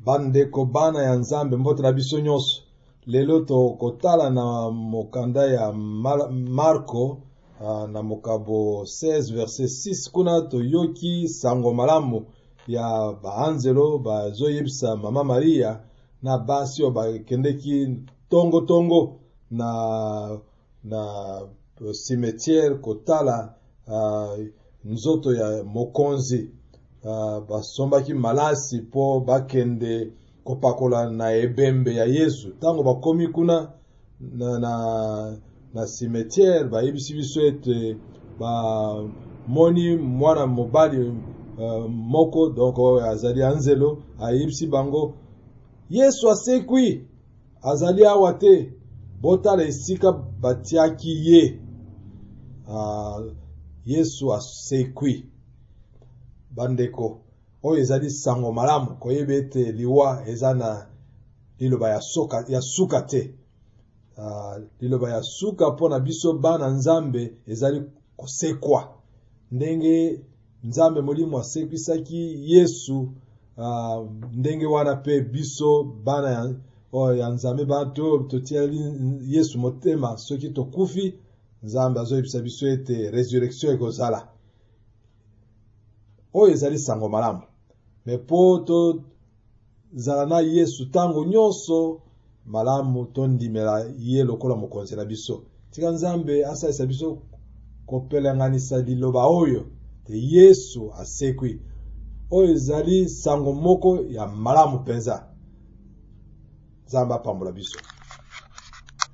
Bandeko bana ya Nzambe mbote na biso nyonso. Lelo to kotala na mokanda ya Marko na mokabo 16 verset 6 kuna to yoki sango malamu ya baanzelo bazoyebisa mama Maria na basi o bakendeki tongo na cimetière kotala nzoto ya mokonzi. Basombaki malasi po bakende kopakola na ebembe ya Yesu. Tango bakomi kuna na cimetière bayebisi biso ete moni mwana mobali moko donc azali anzelo ayebisi bango Yesu asekwi, azali awa te, botala esika batiaki ye. Yesu asekwi. Bandeko oyo ezali sango malamu koyeba ete liwa ezana liloba ya suka te. Liloba ya suka pona biso bana Nzambe ezali kosekwa. Ndenge Nzambe molimo asekwisaki Yesu, ndenge wana pe biso bana ya Nzambe bato totiali Yesu motema soki tokufi, Nzambe azoyebisa biso ete resurrection ekozala. Oyo ezali sango malamu. Me po to zala na Yesu tango nyonso malamu tondimela ye lokola mokonzi na biso. Tika Nzambe asalisa biso kopelanganisa liloba oyo te Yesu asekwi. Oyo ezali sango moko ya malamu penza. Nzambe apambola biso.